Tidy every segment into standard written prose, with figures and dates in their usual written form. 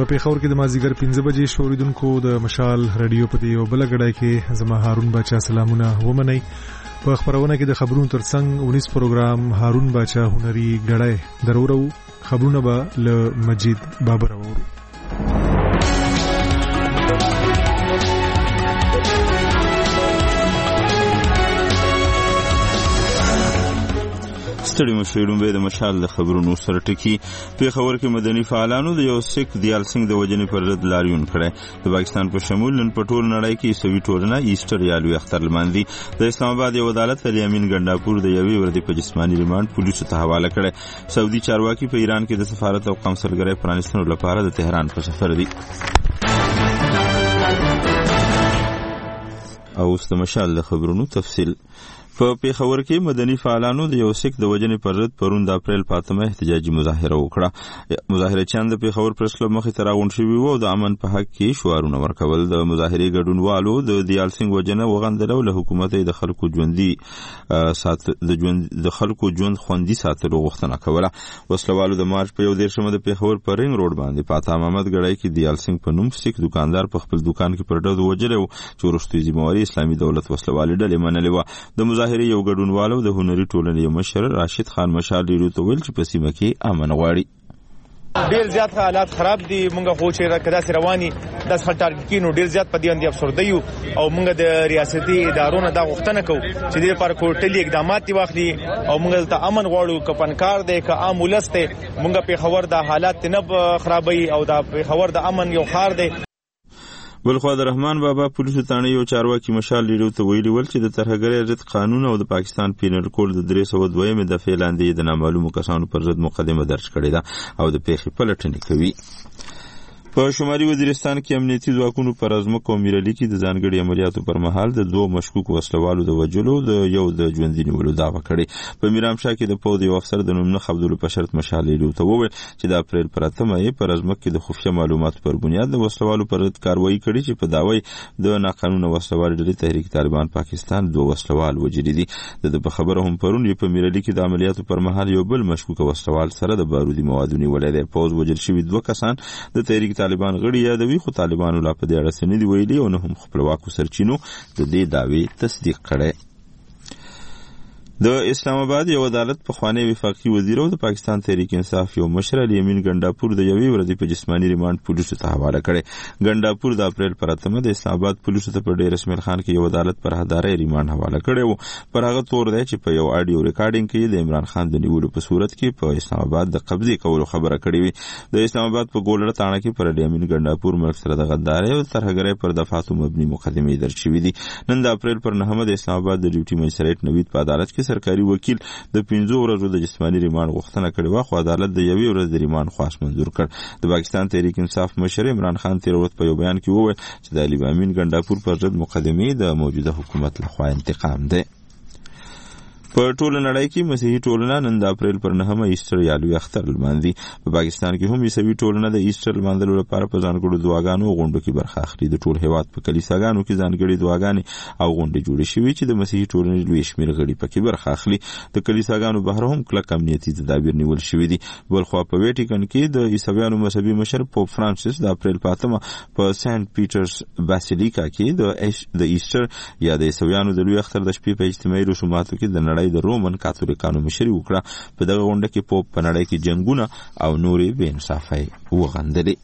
په پیښور کې د مازیګر 5 بجې شوریدونکو د مشال رادیو په یو بل غړای کې زما هارون باچا سلامونه ومنئ. په خبرونه کې د خبرونو ترڅنګ 19 پروګرام هارون باچا هنري غړای درورو خبرونه به ل مجید بابر اورو. ستړي مشرون به د مشال د خبرونو سره ټکی. پیښور کې مدني فعالانو د یو سیک دیال سنگ د وجنې پر رد لاریون کړی. د پاکستان په شمول نن په ټول نړۍ کې عیسوي ټولنه ایسټر یا لوی اختر لمانځي. د اسلام آباد یو عدالت الیمین ګنداپور د یوې ورځې په جسمانی ریماند پولیسو ته حواله کړی. سعودي چارواکي په ایران کې د سفارت او قونسلګرۍ پرانیستلو لپاره د تهران په سفر دي. او اوس د مشال د خبرونو تفصیل. په پیښور کې مدني فعالانو د یو سیک د وجنې پر رد پرون د اپریل 5 احتجاجي مظاهره وکړه. مظاهرچیان د پیښور پریس کلب مخې ته راغونډ شوي وو او د امن په حق کې شعارونه ورکول. د مظاهرې ګډونوالو د دیال سنگ وجنه وغندله او له حکومت د خلکو ژوند خوندي ساتلو غوښتنه کوله. وسلوالو د مارچ په 1 د پیښور په رنګ روډ باندې پاتا محمد ګړای کې دیال سنگ په نوم سیک دکاندار په خپل دکان کې پر ډز وجلو چې وروستي ذمہواری اسلامي دولت وسلوالې ډلې منلې و. د مظاهرې یو ګډونوالو د هنري ټولنې مشر راشد خان مشال ډیرو ته ویل چې په سیمه کې امن غواړي. ډیر زیات حالات خراب دي. مونږ خو چې کدا سي رواني د ټارګټ کینو ډیر زیات په دې باندې افسرده یو او مونږ د ریاستي ادارو نه دا غوښتنه کوو چې دې پر کوټلي اقدامات واخلي او مونږ ته امن غواړو. کپنکار دی که عام ولس دی مونږ په خبر د حالات نه خرابوي او د په خبر د امن یو خار دی. بلخوا د رحمان بابا پولیسو تانه یو چارواکي مشال ډیرو ته ویلي ول چې د ترهګرۍ ضد قانون او د پاکستان پینل کوډ د 302 د فعلاندې د نامعلومو کسانو پر ضد مقدمه درج کړې ده او د پیښې پلټنې کوي. په شمالي وزیرستان کې امنیتي ځواکونو پر ازمکو او میرالي کې د ځانګړي عملیاتو پر مهال د 2 مشکوک وسلوالو د وجلو د یو د ژوندۍ نیولو دعوه کړې. په میرامشاه کې د پوځ یو افسر د نوم نه خبرو په شرط مشال ډیرو ته وویل چې د اپریل پر 8 پر ازمک کې د خفیه معلوماتو پر بنیاد د وسلوالو پر ضد کاروایی کړې چې په داوی د ناقانونه وسلوال ډلې تحریک طالبان پاکستان 2 وسلوال وجلي دي. د خبره هم پرون په میرالي کې د عملیاتو پر مهال یو بل مشکوک وسلوال سره د بارودي موادو نیولې ده. پوځ وجل شوی 2 کسان د تحریک طالبان غړي یادوي خو طالبانو لا په دې اړه څه نه دی ویلي او نه هم خپلواکو سرچینو د دې دعوی تصدیق کړي. د اسلام آباد یو عدالت په خوانی وفاقي وزیر او د پاکستان تحریک انصاف یو مشر الیمین ګنداپور د یوې ورځې په جسمانی ریماند پولیسو ته حواله کړي. ګنداپور د اپریل پر 8 د اسلام آباد پولیسو ته په ډیر اسماعیل خان کې یو عدالت پر هدارې ریماند حواله کړي وو. پر هغه تور دی چې په یو اډیو ریکارډینګ کې د عمران خان د نیولو په صورت کې په اسلام آباد د قبضې کولو خبره کړې وي. د اسلام آباد په ګولړه تاڼه کې پر الیمین ګنداپور ملک سره د غدارۍ او ترهګرۍ پر دفعاتو مبني مقدمې درج شوې دي. نن د اپریل پر 9 د اسلام آباد د ډیوټي مجسټریټ نوید په عدالت کې سرکاري وکیل د 5 ورځو د جسمانی ریماند غوښتنه کړې و خو عدالت د 1 ورځ د ریماند خواست منظور کړ. د پاکستان تحریک انصاف مشر عمران خان تیر ورځ په یو بیان کې وویل چې د علي امین ګنداپور پر ضد مقدمې د موجوده حکومت لخوا انتقام ده. په ټول نړۍ کې مسیحي ټولنه نن د اپریل پر 9 ایسټر یا لوی اختر لمانځي. په پاکستان کې هم عیسوي ټولنه د ایسټر لمانځلو لپاره په ځانګړو دعاګانو او غونډو کې برخه اخلي. د ټول هیواد په کلیساګانو کې ځانګړي دعاګانې او غونډې جوړې شوې چې د مسیحي ټولنې لوی شمېر غړي پکې برخه اخلي. د کلیساګانو بهر هم کلک امنیتي تدابیر نیول شوي دي. بلخوا په ویټیکن کې د عیسویانو مذهبي مشر پوپ فرانسیس د اپریل 5 په سنت پیټرز باسیلیکا کې د ایسټر یا د عیسویانو د لوی اختر د شپې په اجتماعي رسوماتو کې د نړۍ د رومن کاتولیکانو مشري وکړه. په دغه غونډه کې پوپ په نړۍ کې جنگونه او نورې بې انصافۍ وغندلې.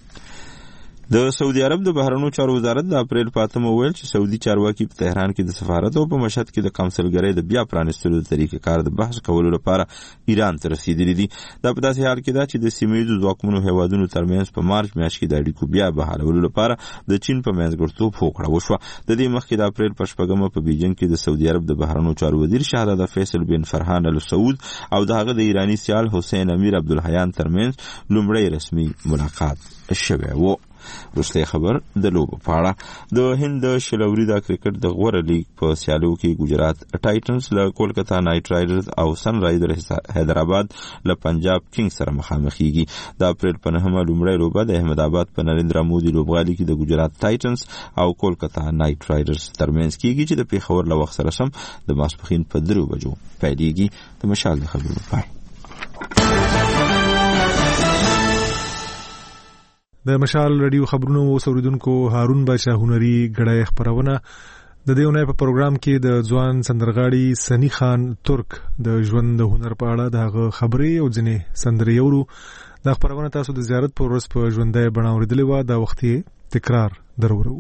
د سعودي عرب د بهرنیو چارو وزارت د اپریل 5 ویل چې سعودي چارواکي په تهران کې د سفارت او په مشهد کې د قونسلګرۍ د بیا پرانیستلو طریقې کار د بحث کولو لپاره ایران ته رسیدلي دي. دا په داسې حال کې ده چې د سیمه‌ییزو ځواکمنو هیوادونو ترمنځ په مارچ میاشت کې د اړیکو بیا بحالولو لپاره د چین په منځګړیتوب هوکړه وشوه. د دې مخکې د اپریل په 8 په بیجینګ کې د سعودي عرب د بهرنیو چارو وزیر شهزاده فیصل بن فرحان ال سعود او د هغه د ایرانی سیال حسین امیر عبدالحیان ترمنځ لومړی رسمي ملاقات شوی و. وروستی خبر د لوبو په اړه. د هند د شلوري د کرکټ د غوره لیگ په سیالو کې ګجرات ټایټنز له کولکتا نایټ رایډرز او سن رایډرز حیدرآباد له پنجاب کینګز سره مخامخېږي. د اپریل په 9 لومړی لوبه د احمد آباد په نریندرا مودي لوبغالي کې د ګجرات ټایټنز او کولکتا نایټ رایډرز ترمنځ کېږي چې د پیښور له وخت سره سم د ماسپښین په 3 بجو پیلېږي. د مشال خبرونه پای. د مشال رادیو خبرونو اوسوریدونکو هارون باچا هنري غړای خبرونه د دیونه په پروګرام کې د ځوان سندرغاړي سنی خان ترک د ژوند د هنر په اړه د خبرې او ځنې سندري اورو. د خبرونه تاسو د زیارت پر ورځ په ژوندۍ بڼه اوریدلې و. دا وخت تکرار درورو.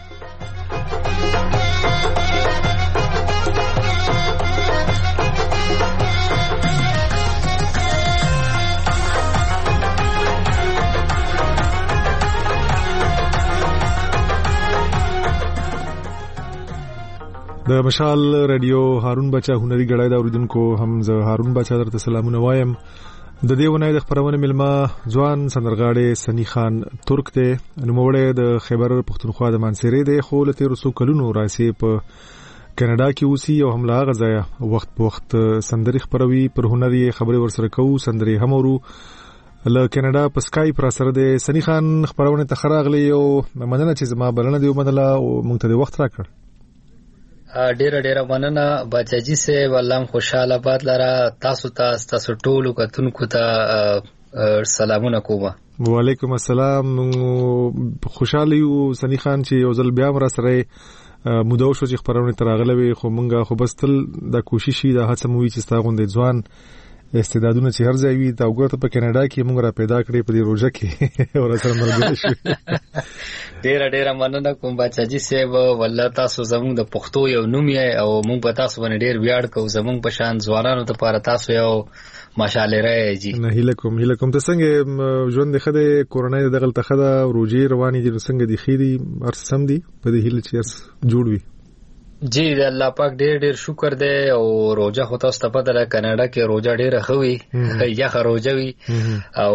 د مشال رادیو هارون بچا هنري غړای دا اوریدونکو هم زه هارون بچا درته سلامونه وایم. د دیونه د خبرونه ملما ځوان سندرغاړي سنی خان ترک ته نوموړی د خیبر پختونخوا د مانسيري د خولته رسو کلونو راسي په کاناډا کې اوسي او هم لا غزایا وخت په وخت سندري خبروي پر هنري خبري ورسره کوو سندري هم ورو له کاناډا په سکایپ را سره د سنی خان خبرونه تخراغلی او مننه چې زما بلنه دی ومنله او موږ ته د وخت راکړ. ډیره مننه بچاجي سه والله خوشاله باد لره تاسو ټولو کتونکو ته سلامونه کوم. وعلیکم السلام. خوشاله یو سنی خان چې یو ځل بیا را سره مودو شو چې خبرونه تراغله وي خو مونږه خو بس تل د کوششي د هڅه موي چې ستاغوندې ځوان استعدادونه چې هر ځای وي دا وګورته په کاناډا کې موږ را پیدا کړې په دې روزه کې او سره مرګ شو. ډیره مننه کوم بچاجي صاحب والله تاسو زموږ د پښتو یو نوم یې او موږ په تاسو باندې ډیر ویاړ کوو زموږ په شان ځوانانو ته لپاره تاسو یو ماشاءالله راځي. نه هیله کوم ته څنګه ژوند خده کورونای دغه تخده روجي رواني دي څنګه دي خيري ارسم دي په دې هیله چې جوړ وي. جی د الله پاک ډیر شکر دی او روزه خو تاسو ته پته ده کاناډا کې روزه ډیره خوي یا روزه وي او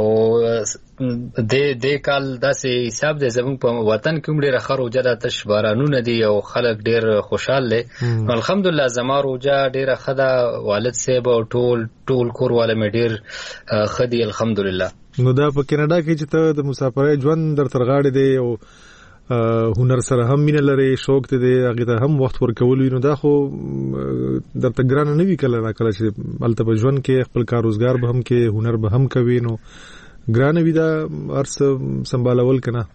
د کال داسې حساب دی زموږ په وطن کې ډیره خروجه د تش بارانونه دي او خلک ډیر خوشاله دي. الحمدلله زما روزه ډیره خدا والد صاحب او ټول کور والا مې ډیر خدي الحمدلله. نو دا په کاناډا کې چې ته د مسافرۍ ژوند در ترغاړې دی او هنر سره هم مینه لري شوق ته دی هغه ته هم وخت ورکول نو دا خو درته ګران نه وی کله چې الته په ژوند کې خپل کار روزګار به هم کې هنر به هم کوي نو ګران وی دا ارس سمبالول کنه.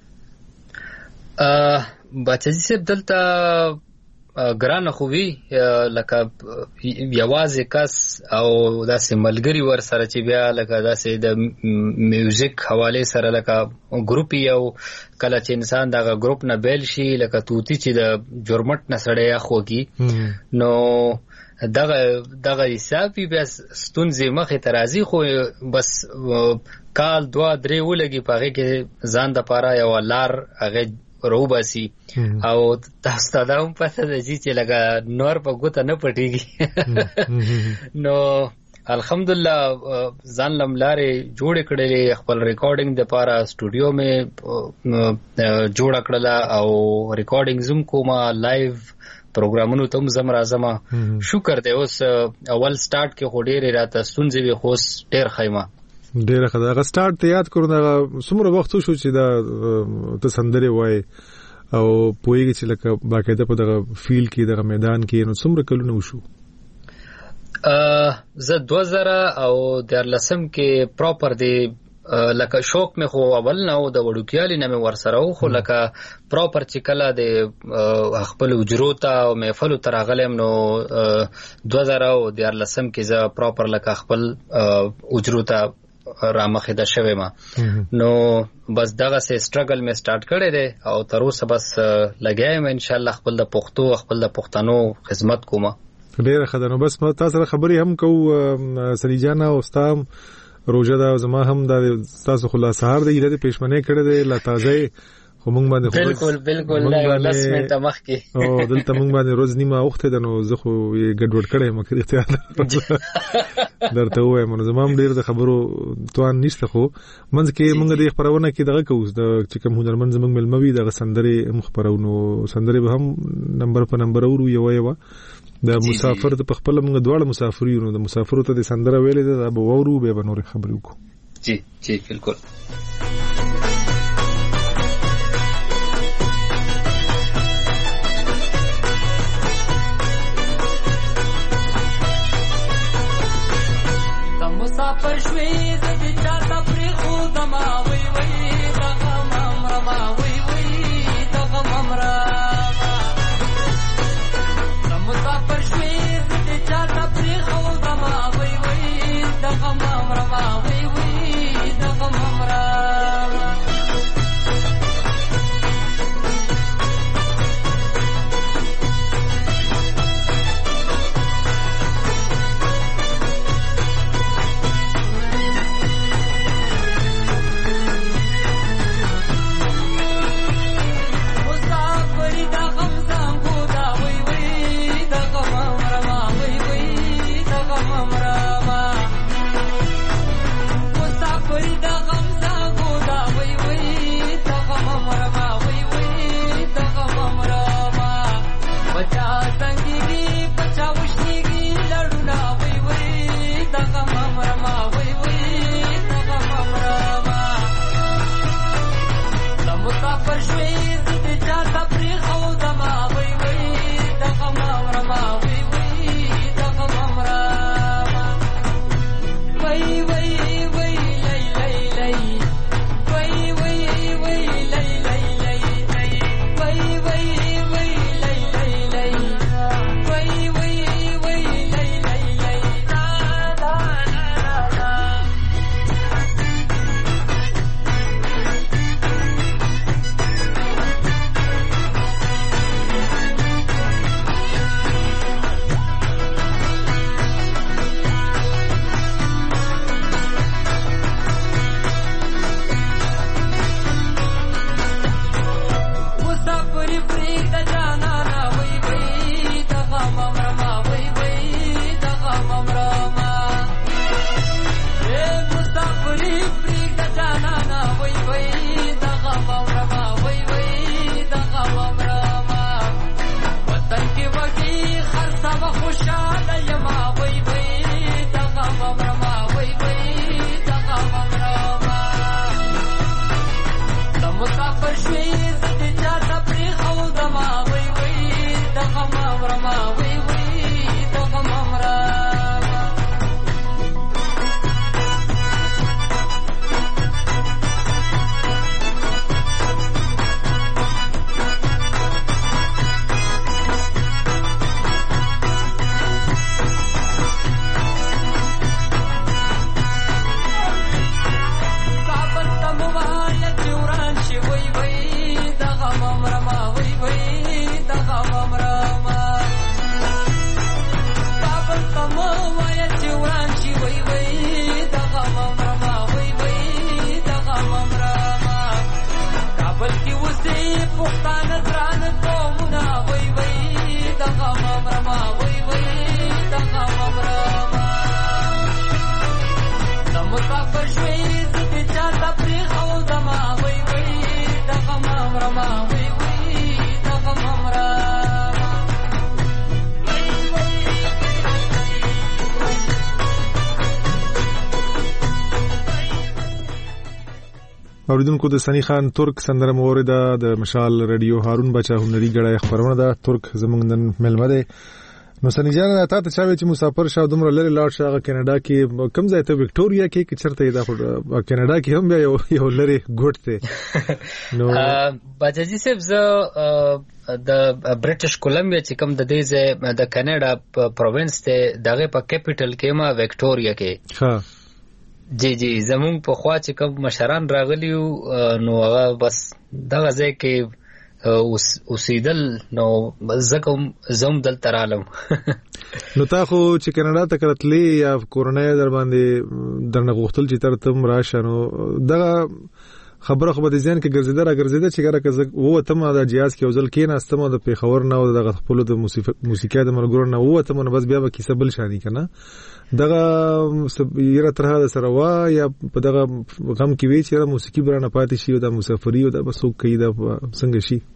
بچی سب دلته ګران خو وی لکه یوازې کس او داسې ملګری ور سره چې بیا لکه داسې د میوزیک حواله سره لکه ګروپ یو کله چې انسان دغه ګروپ نه بیل شي لکه توتی چې د جرمټ نه سړی اخوږي نو دغه حساب بیا ستونزې مخې ترازی خو بس کال 2-3 ولګي پاره کې ځان د پاره یو لار هغه روباسي او تاسو ته دا هم پته ده چې لګا نور په ګوته نه پټيږي نو الحمدلله ځان لملارې جوړ کړلې خپل ریکارډینګ د پاره سټوډیو مې جوړ کړل او ریکارډینګ زوم کومه لایو پروګرامونو ته زم راځم شکر دی. اوس اول سٹارټ کې هډېر راته ستونزې وي خو ډېر خیمه ډیره خدای غا سٹارټ ته یاد کړو دا څومره وخت شو چې دا ته سندري وای او پویږي چې لکه باقاعده په دغه فیل کې دغه میدان کې نو څومره کلونه وشو؟ زه 2000 او 13 کې پراپر دی لکه شوق مې خو اول نه او د وډوکیالي نه مې ورسره خو لکه پراپر چې کله د خپل اجروتا او محفل ترغلم نو 2000 او 13 کې زه پراپر لکه خپل اجروتا رامخه د شوه ما نو بس دغه سه سټرګل مې سٹارټ کړی دی او تر اوسه بس لګایم ان شاء الله خپل د پښتنو خدمت کوم. ډیره خدانو بس تاسو خبري هم کو سری جان او استام روزه دا زما هم د تاسو خلاصار دی د پېشمنه کړی دی لا تازه خو مونږ باندې بالکل لا لسمه تمخ کې او دلته مونږ باندې روز نیمه وخت ده نو زه خو ګډوډ کړم مخکې اختیار درته وایم نو زما هم ډیر د خبرو توان نشته خو منځ کې مونږ د خبرونه کې دغه کوو د چې کوم هنرمند زمونږ ملموي دغه سندري مخبرونو سندري به هم نمبر په نمبر ورو یو د مسافر د خپل مونږ دواړه مسافر یو نو د مسافرو ته د سندره ویلې ده به ورو به نور خبرې وکړو. جی بالکل. مسافر شوي زدي چاته پرې خو دما وي وي غما اوریدونکو د سنی خان ترک سندره مورده د مشال رادیو هارون بچا هنري غړای خبرونه ده. ترک زمونږ نن ملمه ده. نو سنی جان تا ته چا چې مسافر شاو دومره لري لاړ شاغه کینیډا کې کم ځای ته وکټوريا کې چرته دا کینیډا کې هم بیا یو لري ګوټ ته نو باجی صاحب ز د برټش کولمبیا چې کوم د دې ځای د کینیډا پروینس ته دغه په کیپټل کې ما وکټوريا کې ها جی جی زمون په خوا چې کوم مشران راغلیو نو هغه بس دغه ځای کې اوسېدل نو زکم زوم دل ترالم نو تا خو چې کینیډا ته کړتلی یا کورونه در باندې درنه غوښتل چې تر تم راشه نو دغه خبره خو به ځین کې ګرځیده چې ګره که وو تم د جهاز کې وزل کې ناستم د پیښور نه او د خپل د موسیقي د مرګور نه وو تم نو بس بیا به کیسه بل شانی کنه دغه یره ترها د سره وا یا په دغه غم کې وی چې موسیقي برانه پاتې شي او د مسافری او د بسو کې د څنګه شي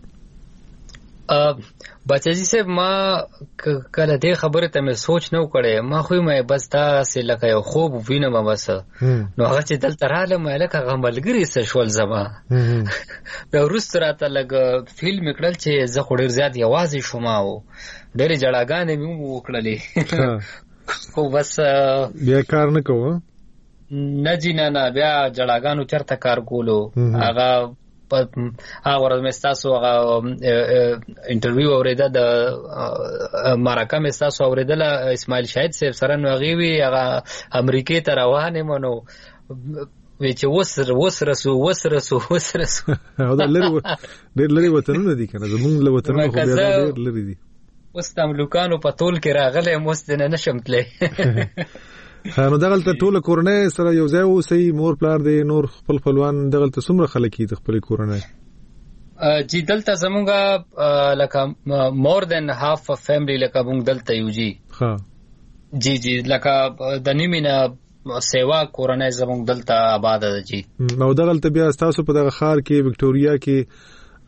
بچی صاحب ما کله دې خبره ته مې سوچ نه وکړې ما خو مې بس دا سه لکه یو خوب وینم بس نو هغه چې دلته رااله مې لکه غملګری سه شول زما به ورسته راته لګ فیلم کړل چې زه خو ډیر زیات یوازې شوم او ډېر جړاګانې مې وکړلې خو بس بیا کار نه کوو نه جی نه بیا جړاګانو چرته کار کولو هغه ورځ مې تاسو هغه انټرویو اوریدا د مارکا مې تاسو اوریدل اسماعیل شاهد صاحب سره نو غوي هغه امریکای ته روانه مونو وی چې وسرسو او دا لري وطنونه دي کنه زمونږ له وطنونو خو بیا ډېر لري دي اوس د امریکانو په تول کې راغله مستنه نشم تلې نو دغلته ټول کورنۍ سره یو ځای اوسې مور پلار دی نور خپل خپلوان دغلته څومره خلک دي خپل کورنۍ جی دلته زمونږه لکه مور دین هاف فیملی لکه مونږ دلته یو جی ها جی لکه د نیمینه سیوا کورنۍ زمونږ دلته آباد ده جی نو دغلته بیا تاسو په دغه خار کې وکټوريا کې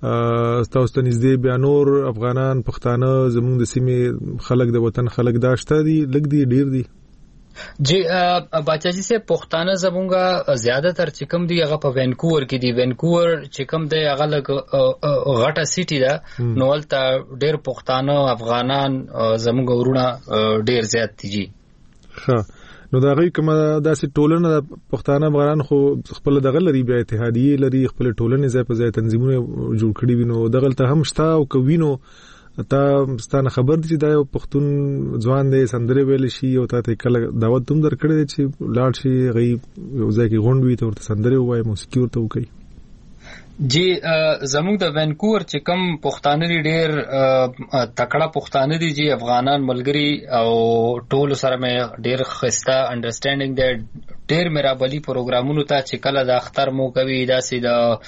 تاسو ته نږدې بیا نور افغانان پښتانه زموږ د سیمې خلک د وطن خلک داشته دي لګ دي ډیر دي جی باچاجي سے پښتانه زمونږه زیاده تر چې کوم دی هغه په وینکوور کې دی وینکوور چې کوم دی هغه غټه سیټي ده نو ولته ډیر پښتانه افغانان زمونږ ورونه ډیر زیات دي جی ها نو دا غي کومه داسې ټولنه د پښتانه افغانان خو خپل دغه لري بیا اتحادیه لري خپل ټولنه ځای په ځای تنظیمونه جوړ کړي وینو دغه ته هم شتا او کوینو تا ستانه خبر دي چې دا یو پښتون ځوان دی سندره ویل شي او ته کله دعوت تم درکړې چې لاړ شي غي یو ځای کې غونډوي ته ورته سندره وای موسیقي ورته وکي جی زموږ د وینکوور چې کوم پښتانه دي ډېر تکړه پښتانه دي جی افغانان ملګری او ټول سره مې ډېر خسته انډرستانډینګ دی ډېر میرابلی پروګرامونو ته چې کله د اختر مو کوي داسې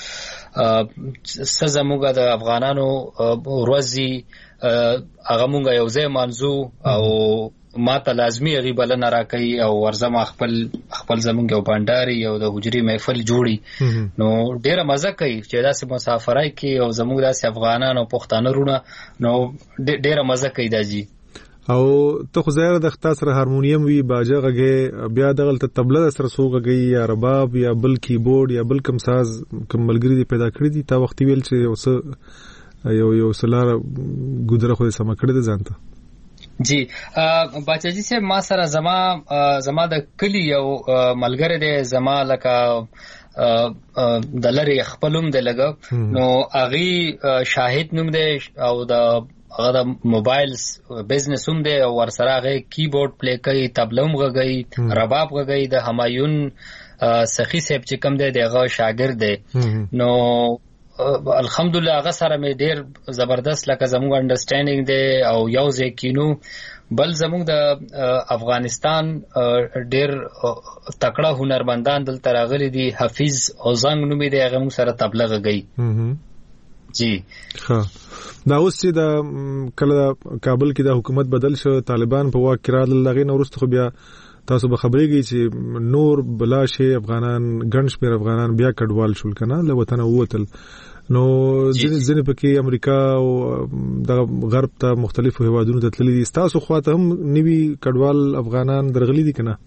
د سزموږ د افغانانو ورځي هغه مونږ یو ځای مانځو او ما ته لازمي غیبلنه راکړي او ورزم خپل زمونږ یو بانډاري او د حجري محفل جوړي نو ډیره مزه کوي چې داسې مسافرای کې او زمونږ داسې افغانان او پښتانه رونه نو ډیره مزه کوي داجی او ته خو زیره د خاص سره هارمونیم وی باجه غږی بیا دغه تبله سره سوغږی یا رباب یا بل کیبورډ یا بل کوم ساز کوم ملګری دی پیدا کړی دي تا وخت ویل چې اوس یو سلار ګذره خو سم کړی دی ځانته جی باچاجي سے ما سره زما د کلی یو ملګری دی زما لکه د لری خپلوم دی لګه نو اغي شاهد نوم دی او د موبایل بزنس هم دی او ورسره هغه کیبورډ پلی کوي تبله هم غږی رباب غږی د همایون سخی صاحب چې کوم دی دغه شاګرد دی نو الحمدلله هغه سره مې ډیر زبردست لکه زموږ انډرستانډینګ دی او یو ځای کینو بل زموږ د افغانستان ډیر تکړه هنرمندان دلته راغلي دي حفیظ اوزنګ نومې دی هغه موږ سره تبله غږی جی ها دا اوس چې د کله کابل کې د حکومت بدل شو طالبان په واک کې راغلل لغې نو ورسته خو بیا تاسو به خبرېږئ چې نور بلاشه افغانان ګڼ شمېر افغانان بیا کډوال شول کنه له وطن ووتل نو ځینې پکې امریکا او د غرب ته مختلفو هیوادونو ته تللي دي تاسو خواته هم نوي کډوال افغانان درغلي دي کنه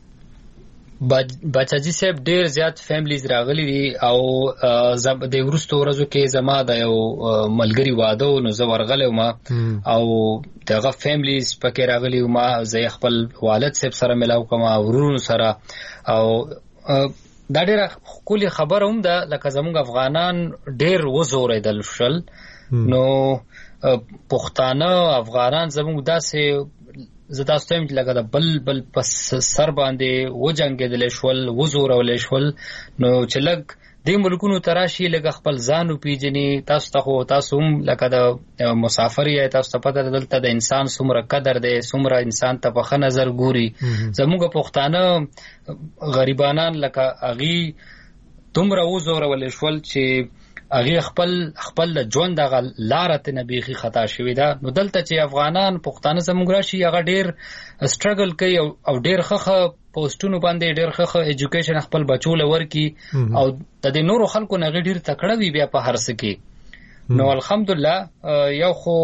باچاجي صاحب ډیر زیات فیملیز راغلي دي او د ورستو ورځو کې زما د یو ملګری واده نو زه ورغلی ما او دغه فیملیز پکې راغلي ما زه خپل والد صاحب سره ملاو کوم ورونو سره او دا ډیره خولي خبره هم ده لکه زموږ افغانان ډیر وزوریدل شل نو پښتانه افغانان زموږ داسې زه تاسو ته لکه د بل پس سر باندې وجنګېدل شول وزورول شول نو چې لګ د ملکونو تراشي لګ خپل ځانو پیجنې تاسو هم لکه د مسافر یا تاسو ته پته دلته د انسان څومره قدر دی څومره انسان ته په ښه نظر ګوري زموږ پښتانه غریبانان لکه اغي دومره وزورول شول چې اغه خپل ژوند د لارته نبيخي خطا شوی دا نو دلته چې افغانان پښتانه زموږ راشي هغه ډیر سټرګل کوي او ډیر خخه پوسټونو باندې ډیر خخه ایجوکیشن خپل بچول ورکی او د دې نورو خلکو نه ډیر تکړه وی بیا په هرڅ کې نو الحمدلله یو خو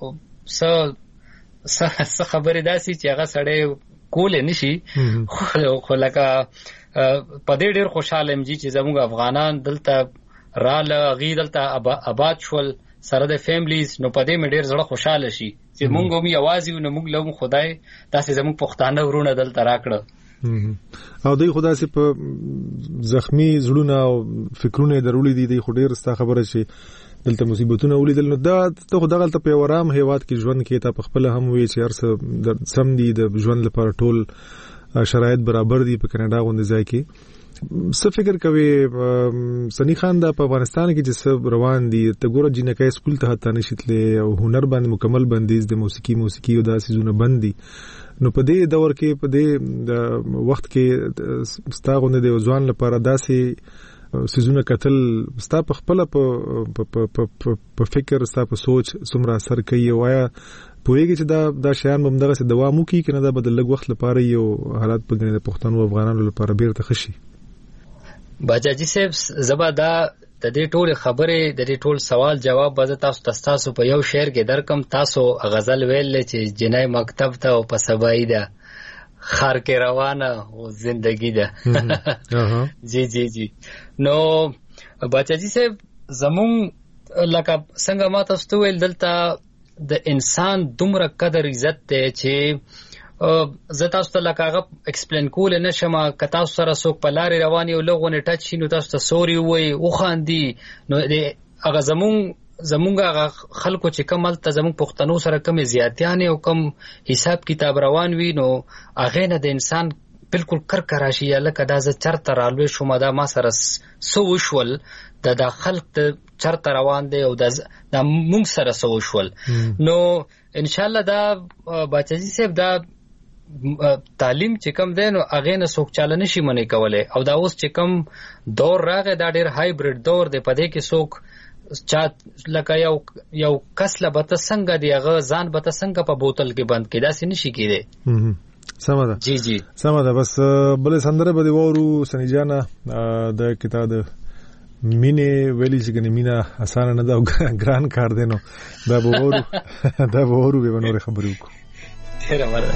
څه خبره داسي چې هغه سړی کول نشي خو لکه په دې ډیر خوشاله ام چې زموږ افغانان دلته راله غي دلته آباد شول سره د فیملیز نو په دې مې ډیر زړه خوشاله شي چې مونږ هم یوازې نو مونږ له خدای داسې زموږ پښتانه ورونه دلته راکړه او دوی خدای سي په زخمی زړونه او فکرونه درولې دي خو ډیر ستا خبره شي دلته مصیبتونه ولیدل نو دا ته خدای غلطه په ورام هیواد کې ژوند کې ته په خپل هم وی چې ارسه سم دي د ژوند لپاره ټول شرایط برابر دي په کاناډا غونډه ځای کې څه فکر کوي سنی خان دا په افغانستان کې چې روان دي ته ګوره جنکای سکول ته حتی نشیتلې او هنر باندې مکمل بندیز د موسیقي او د سيزونه بندي نو په دې دور کې په دې وخت کې ستاغونه د ځوان لپاره داسې سيزونه کتل ستا په خپل په فکر ستا په سوچ څومره اثر کوي وایا پوهیږي چې دا شیان هم دغه دوام وکړي کنه دا بدل لږ وخت لپاره یو حالت په د پښتنو افغانانو لپاره بیرته خشي باچاجي صاحب زبا دا د دې ټول خبرې د دې ټول سوال جواب به تاسو په یو شعر کې درکم. تاسو غزل ویل چې جنای مکتب ته او په سبای ده خار کې روانه او زندگی ده. جی جی جی. نو بچاجي صاحب زمون لکه څنګه ما تاسو ویل دلته د انسان دومره قدر عزت ته چې زه تاسو ته لکه هغه ایکسپلین کول نه شم. که تاسو سره څوک په لارې روان یو لغونه ټچ شي نو تاسو ته سوري وای او خاندي. نو هغه زمونږ هغه خلکو چې کوم الته زمونږ پښتنو سره کوم زیاتیان او کوم حساب کتاب روان وي نو هغه نه د انسان بالکل کرکراشي لکه دا زه چرته رالوي شوم دا ما سره سو وشول د خلک ته چرته روان دی او د مونږ سره سو وشول. نو ان شاء الله دا بچی صاحب دا تعلیم چې کم دی نو هغه نه څوک چاله نشي منې کولای. او دا اوس چې کم دور راغی دا ډېر هایبرډ دور دی. په دې کې څوک چا لکه یو کس له بته څنګه دی هغه ځان بته څنګه په بوتل کې بند کې داسې نشي کېدی. سمه ده. جی جی سمه ده. بس بل سندره به وورو سنجانا د کتاب مینه ویلی چې کنه مینا اسانه نه دا ګران کار دی نو دا به وورو به نور خبرې وکړو. ډېر مرده.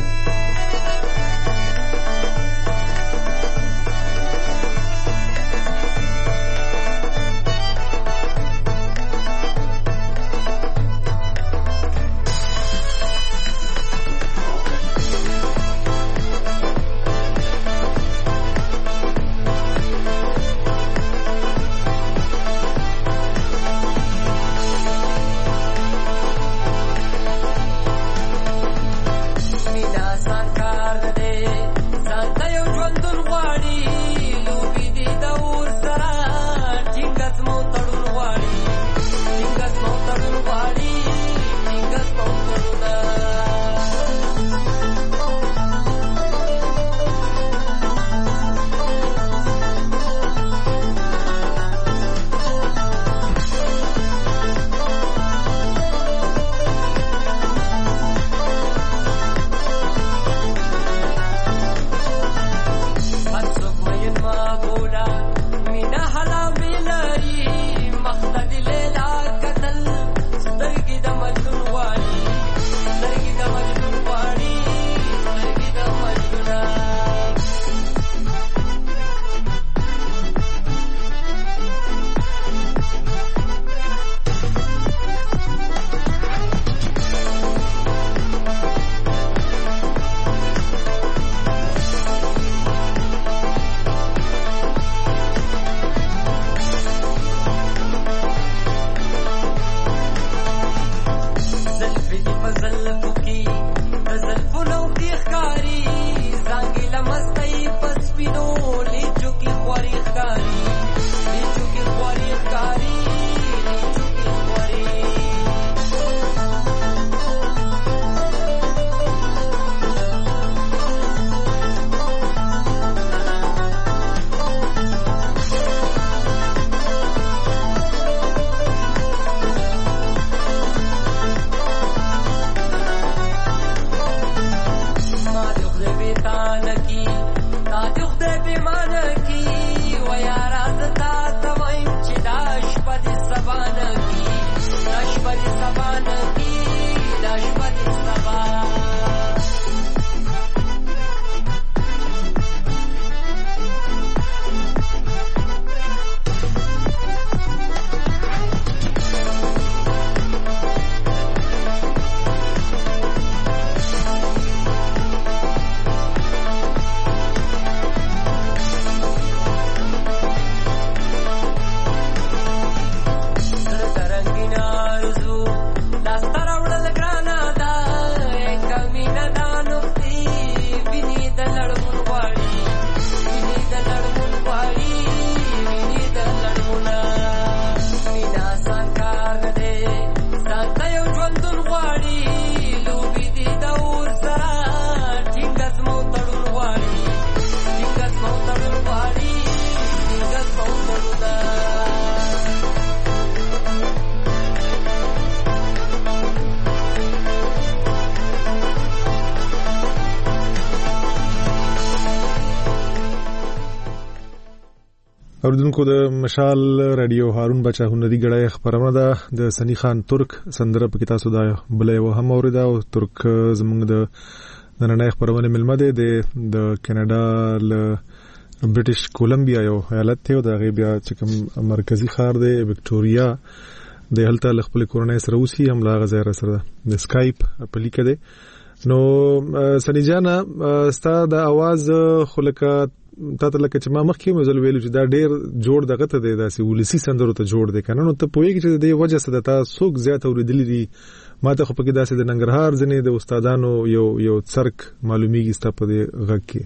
اوردونکو د مشال رادیو هارون بچا هنري غړای خبرونه ده د سنی خان ترک سندره په کتاب سودا بلې و هم اوریدا او ترک زمونږ د نړۍ خبرونه ملمه ده د کاناډا ل برټش کولمبیا یو ایالت ته د غیبیا چې کوم مرکزی ښار دی وکټوريا د هلته خپل کورنۍ سره اوسي هم لا غزا سره د اسکایپ په لیکه ده نو سنی جانا ستا د आवाज خلکه تاسو لکه چې ما مخکې مزل ویلو چې دا ډیر جوړ دغه ته دی داسې ولسی سندرو ته جوړ دی کنه نو ته پوهیږي چې د وجه څه د تاسو زیات اوریدلې دي ما ته خو پکې داسې د ننګرهار ځنې د استادانو یو څرک معلومیږي ستا په دې غږ کې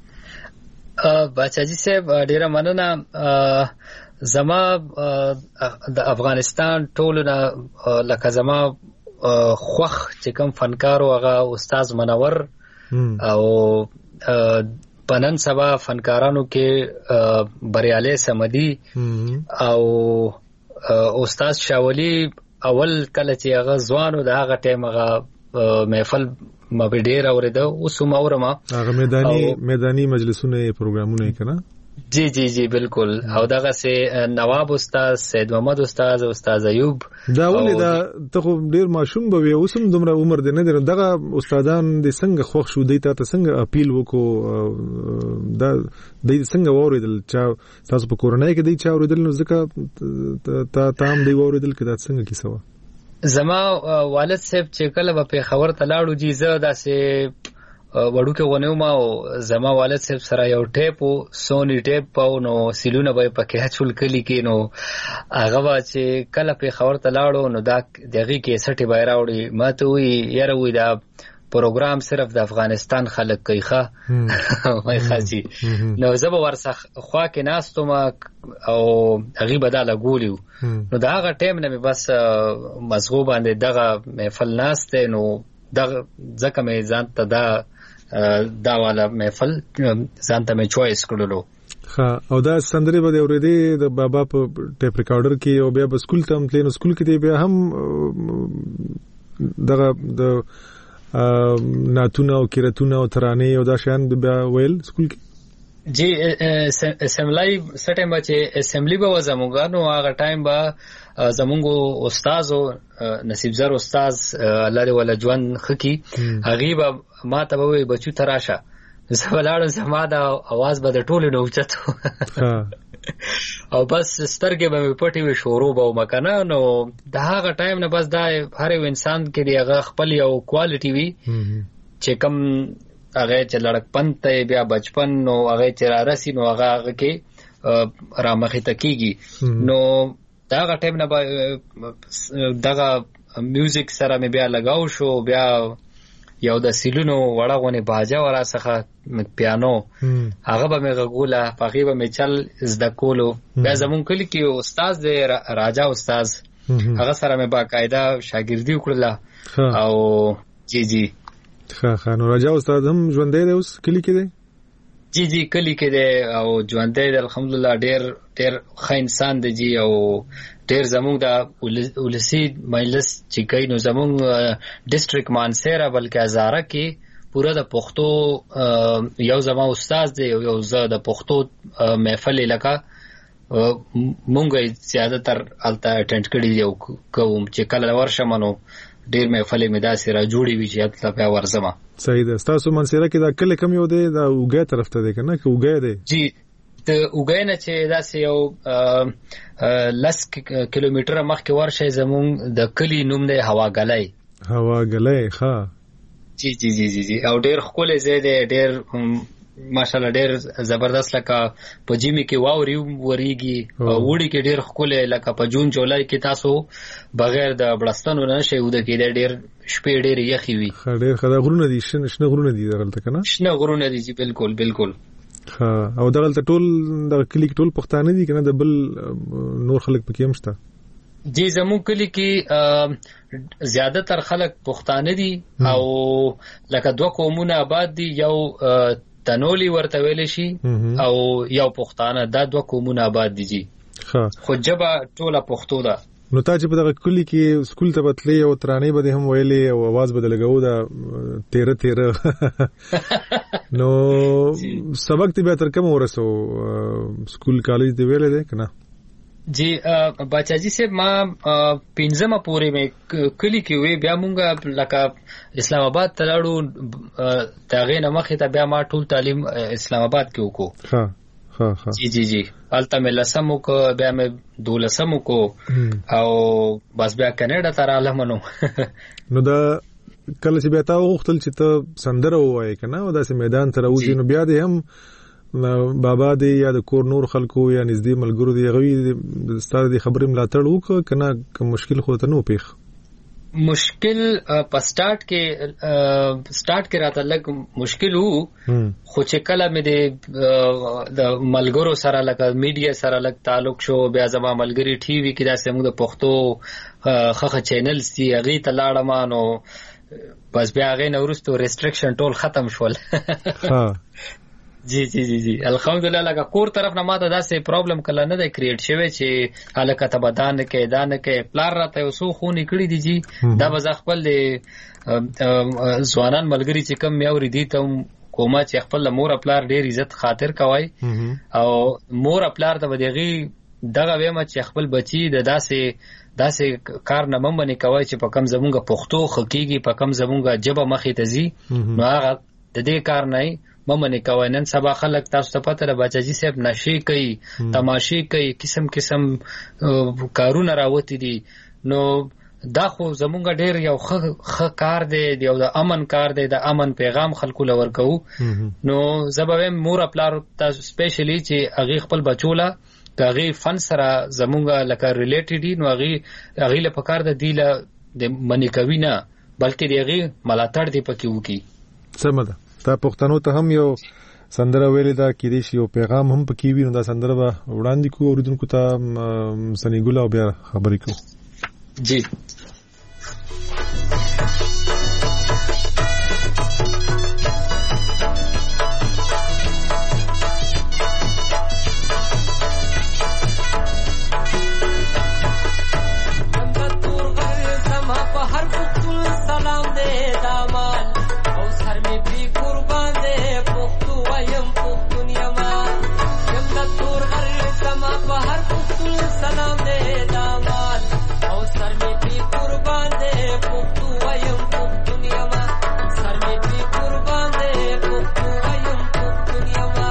بچاجي صاحب ډیره مننه زما د افغانستان ټولنه لکه زما خوخ چې کوم فنکارو هغه استاد منور او پنن سبا فنکارانو کې بریالي سمدي او استاد شاولی اول کله چې هغه ځوانو د هغه ټیم هغه محفل مبه ډیر اوریده اوس هم اورما هغه میدانی مجلسونه پروګرامونه کنا جی جی جی بالکل او دغه سه نواب استاد سید محمد استاد ایوب دا ولې دا ته ډیر ماشوم به اوسم دومره عمر دی نه دغه استادان د څنګه خوښ شو دی ته څنګه اپیل وکړو دا د څنګه وریدل چې تاسو په کورنۍ کې دی چې وریدل نو ځکه تام دی وریدل کدا څنګه کیسه زما والد صاحب چې کله په خبر تلاړو جی زه داسې وړوکه ونه ما او زما والد صاحب سره یو ټیپ سونی ټیپ او نو سیلونه به پکې هڅول کلی کې نو هغه چې کله په خبر تلاړو نو دا دغه کې 60 بای راوړي ما ته وی یاره وی دا پروګرام صرف د افغانستان خلک کوي ښه وای خاصي نو زه به ورڅخه خوا کې ناستم او هغه بداله ګولیو نو دا هغه ټیم نه بس مزغو باندې دغه محفل ناشته نو دغه ځکه مې ځان ته دا والا محفل ځان ته مې چويس کړلو ها او دا سندري به اورېدې د بابا په ټیپ ریکارډر کې او بیا په سکول ته تلین سکول کې بیا هم دغه د ناتونه او کیرتونه او ترانه او دا شان بیا ویل سکول کې جی اسمبلی سټیم چې اسمبلی به زموږه نو هغه ټایم به زمونږ استاد نصیب زر استاد الله دې ول ژوند خکی هغه به ما ته وې بچو تراشه زبلاړو زما دا आवाज به د ټولو نو چتو او بس سترګې به پټي وي شروع به مکنه نو دا هغه ټایم نه بس دا هر یو انسان کې دی هغه خپل یو کوالټي وي چې کم هغه چې لړکپن ته بیا بچپن نو هغه چې را رسی نو هغه کې رامخې تکیږي نو دا هغه ټایم نه دغه میوزیک سره مې بیا لگاو شو بیا یو د سیلونو وړاغونه باجا ورا څخه پیانو هغه به مې غوله پخې به مې چل زده کولو بیا زمون کلی کې استاد دی راجا استاد هغه سره مې باقاعده شاګردي وکړه او جی جی ښه نو راجا استاد هم ژوندې دی اوس کلی کې دی جی جی کلی کې دی او ژوندې دی الحمدلله ډېر ښه انسان دی جی او ډېر زموږ د ولسی مجلس چې کوي نو زموږ ډیسټریکټ مانسیرا بلکې هزاره کې پورا د پښتو یو زما استاد دی یو زه د پښتو محفل لکه مونږ زیاده تر الته اټینډ کړی یو کوم چې کله ورشم نو ډېر محفل می داسې را جوړی وی چې اتل په ورزمه صحیح ده تاسو منسیره کې دا کله کم یو دی دا وګه طرف ته دی کنه که وګه دی جی ته وګه نه چې داسې یو لس کیلومتره مخکې ورشي زمون د کلی نوم دی هواګلای ښه جی جی جی جی او ډېر خپل زیاده ډېر ماشاءالله ډېر زبردست لکه په جیمی کې وریږي وړي کې ډېر خپل لکه په جون جولای کې تاسو بغیر د بلستانو نه شي ود کې ډېر شپې ډېر یخي وي ډېر خدای غرونه دي شنه غرونه دي دغلته کنه شنه غرونه دي جی بالکل ها او دغلته ټول د کلیک ټول پښتانه دي کنه د بل نور خلک پکې هم شته جی زمو کلی کې زیاده تر خلک پښتانه دي او لکه دوه قومونه آباد دي یو تنولی ورته ویل شي او یو پښتانه دا دوه قومونه آباد دي جی خو جبه ټوله پښتو ده نو تا چې په دغه کلی کې سکول ته بتلې او ترانې به هم ویلې او आवाज به لګاو دا 13 نو سبق ته به تر کوم ورسو سکول کالج دی ویلې ده کنه جی بچا جی سے ما 15 پورې مې کلی کې وی بیا مونږه لکه اسلام آباد تلاړو تاغې نه مخې ته بیا ما ټول تعلیم اسلام آباد کې وکړو ها جی الته مې لسمو کو بیا مې دولسمو کو او بس بیا کینیډا ته راغلم نو دا کله چې بیا تا وختل چې ته سندره وای کنه او داسې میدان ته راوځي نو بیا دې هم بابا دې یا د کور نور خلکو یا نږدې ملګرو دې غوي ستاره دې خبرې ملاتړ وکړه کنه کوم مشکل خو ته نو پیښ مشکل په سٹارټ کې راته لګ مشکل وو خو چې کله مې د ملګرو سره لکه میډیا سره لګ تعلق شو بیا زما ملګری ټي وی کې داسې موږ د پښتو خخه چینلز دی هغه ته لاړم نو بس بیا هغه نو ورستو ریستریکشن ټول ختم شول جی الحمدلله لکه کور طرف نه ماته داسې پرابلم کله نه دی کریټ شوی چې الکه تبدان کې پلار راته وسو خو نکړی دی جی دا به خپل ځوانان ملګری چې کم میاوري دي ته کومه چې خپل مور خپل ډیر عزت خاطر کوي او مور خپل ته ودیږي دغه وېم چې خپل بچي د داسې کار نه ممنه کوي چې په کم زمونږه پښتو خکېږي په کم زمونږه جبه مخې ته زی نو هغه د دې کار نه ممنه کوي نن سبا خلک تاسو ته پته را بچی صاحب نشي کوي تماشې کوي قسم کارونه راوتی دي نو دا خو زمونږ ډیر یو ښه کار دی یو د امن کار دی د امن پیغام خلکو لور کوو نو زبویم مور خپل تاسو سپیشلی چې هغه خپل بچوله هغه فن سره زمونږ لکه ریلیټډ نو هغه له پکار د دیله د منی کوي نه بلکې دغه ملاتړ دی پکې وکي سمه ده تا پښتنو ته هم یو سندره ویلې دا کې دي یو پیغام هم پکې وي نو دا سندره به وړاندې کو اوریدونکو ته سنیګول او بیا خبرې کو جی سلام دے دامال او سر میں بھی قربان دے پختو ویم پختونیا ما سر میں بھی قربان دے پختو ویم پختونیا ما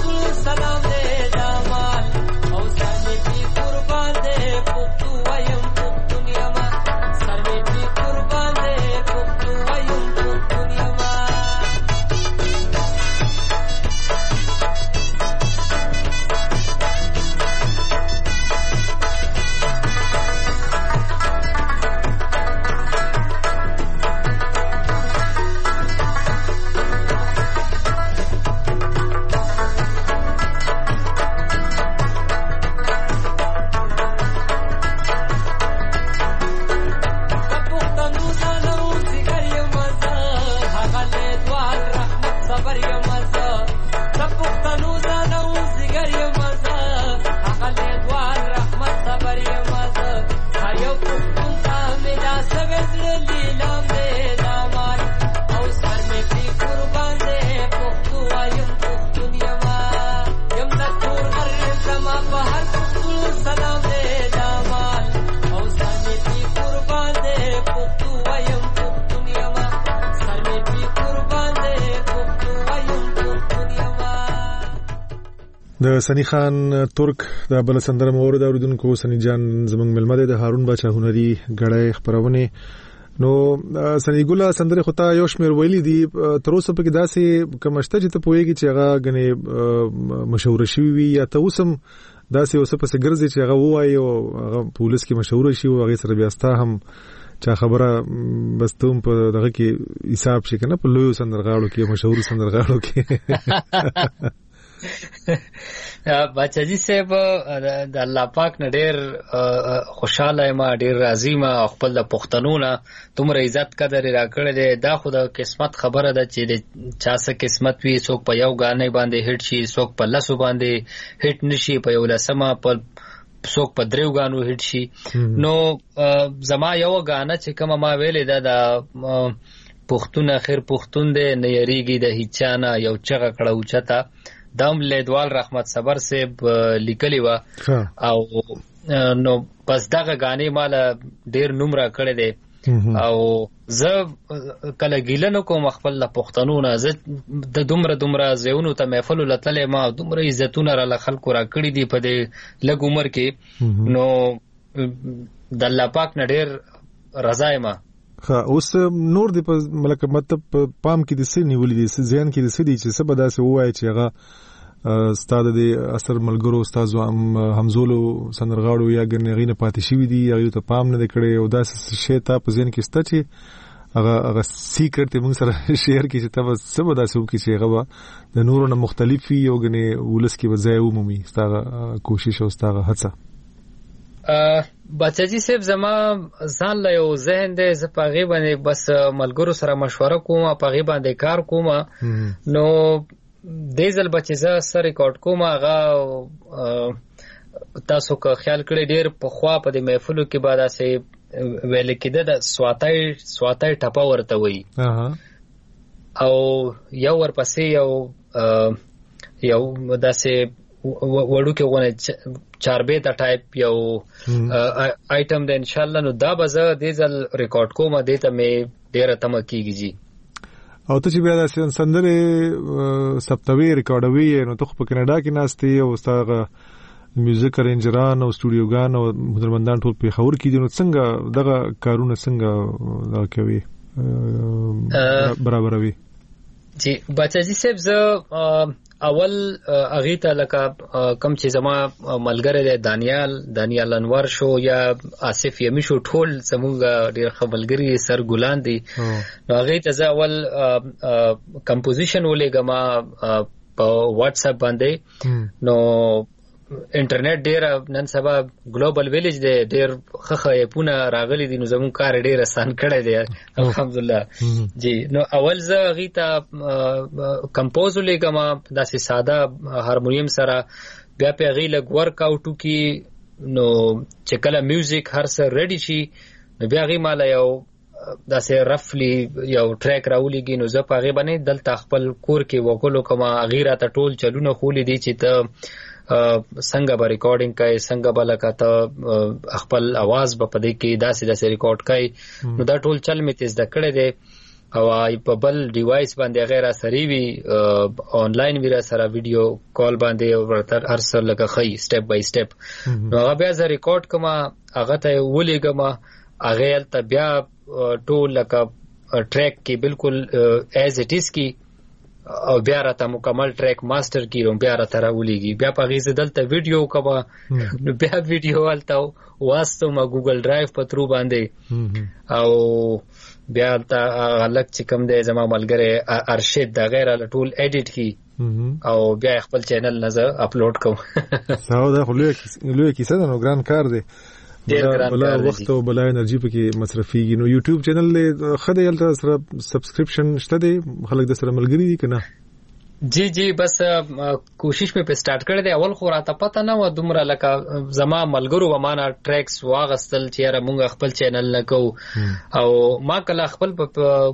سلام دے دامال او سر میں بھی قربان دے پختو ویم د سنی خان ترک د بل سندره مورد اوریدونکو سنی جان زمنګ ملمده د هارون باچا هنري غړې خبرونه نو سنی ګولا سندره خطا یو شمیر ویلي دي تر اوسه په کې داسې کمشته چې ته پوهیږي چې هغه غني مشهور شوی وي یا ته اوسم داسې اوسه په سګرځي چې هغه وایي او هغه پولیس کې مشهور شي او هغه سره بیا ستا هم چا خبره بس ته په دغه کې حساب شي کنه په لوی سندرغاړو کې مشهور سندرغاړو کې بچاجي صاحب د الله پاک نه ډېر خوشاله ما ډېر راضي ما خپل د پښتنو نه تمره عزت قدر راکړل دي دا خو د قسمت خبره ده چې چا څه قسمت وي څوک په یو غانې باندې هټ شي څوک په لاسو باندې هټ نشي په یو لسمه په څوک په دریو غانو هټ شي نو زما یو غانه چې کوم ما ویلې دا پښتون اخر پښتون دې نه یریږي د هیڅانه یو چغه کړه اوچتا دم لیدوال رحمت صبر سے لیکلی وا او نو پس دغه غانې مال ډیر نمره کړی دی او زه کله ګیلنو کوم خپل د پښتنو نه زه د دومره زيونو ته محفل لتلې ما دومره عزتونه را خلکو را کړی دی په دې لګ عمر کې نو د الله پاک نه ډیر رضا ما اوس نور دی په ملک مطلب پام کې د سې نیولې دي ځین کې د سې دي چې سبا داسې وایي چې هغه استاد د اثر ملګرو استاد همزولو سندرغاړو یا ګنغینه پاتې شوی دي یا ته پام نه کړي او داسې شی ته په ځین کې ستا چې هغه سیکرټ موږ سره شیر کې چې تاسو سبا داسې وکړي چې هغه د نورو نه مختلفي یو غني ولس کې وځای عمومي ستاره کوشش او ستاره هڅه بچاجي صاحب زما ځان له یو ذهن دې ز پاغي باندې بس ملګرو سره مشوره کوم پاغي باندې کار کوم نو دیزل بچی زه سره ریکارډ کوم هغه تاسو که خیال کړی ډیر په خوا په دې محفلو کې بعد اسه ویل کېده د سواتای ټپا ورته وي او یو ورپسې یو داسې وړو کې ونه چاربه تا ټایپ یو آیټم د ان شاء الله نو دا به زه دیزل ریکارډ کوم دته مې ډیره تم کیږي او ته چې بیا د سندره سپتوي ریکارډوي نو ته په کینیډا کې ناشتي او ستاره میوزیک ارنجران او سټوډیوګان او هنرمندان ټول په خبر کې دي نو څنګه دغه کارونه څنګه کوي برابروي جی بچاجي صاحب زه اول اغه ته لکه کم چې زما ملګری دی دانیال انور شو یا آصف یمی شو ټول زموږ ډیر خبرګری سر ګلان دي نو اغه ته زه اول کمپوزیشن ولېګم په واتس اپ باندې نو انټرنیټ ډیر نن سبا ګلوبل ویلیج دی ډیر خخه پونه راغلي دي نو زموږ کار ډیر آسان کړی دی الحمدلله جی نو اول زه غیتا کمپوز لګم داسې ساده هارمونیم سره بیا په غی لګ ورک اوټو کی نو چې کله میوزیک هر څه ریډی شي نو بیا غی مال یو داسې رفلی یو ټریک راولېږي نو زه په غی باندې دلته خپل کور کې وکولو کما غیره ته ټول چلونه خولې دي چې ته څنګه به ریکارډینګ کوي څنګه به لکه ته خپل आवाज به پدې کې داسې ریکارډ کوي نو دا ټول چل می تیز د کړه دی او په بل ډیوایس باندې غیر اثري وی آنلاین ویرا سره ویډیو کال باندې ورته هر څه لکه خي سټپ بای سټپ نو هغه بیا زه ریکارډ کما هغه ته ولېګم هغه ته بیا ټول لکه ټریک کې بالکل ایز اټ از کی او بیا راته مکمل ټریک ماستر کیروم بیا راته راولېږي بیا په غیزه دلته ویډیو کبا نو بیا ویډیو والته واسطه ما ګوګل ډرایو په ترو باندې او بیا تا الګ چې کوم دی زما ملګری ارشد دا غیر ټول ایډیټ کی او بیا خپل چینل نه اپلوډ کوم ساو دا لوی کیسه نو ګران کار دی بلا وخت او بلا انرژي پکې مصرفيږي نو یوټیوب چینل له خدای یلته سره سبسکرپشن شته دی خلک د سره ملګری دي کنه جی بس کوشش مې په سٹارټ کړی دی اول خو راته پته نه و دومره لکه زما ملګرو و معنا ټریکس واغستل چې را مونږ خپل چینل لکو او ما کله خپل په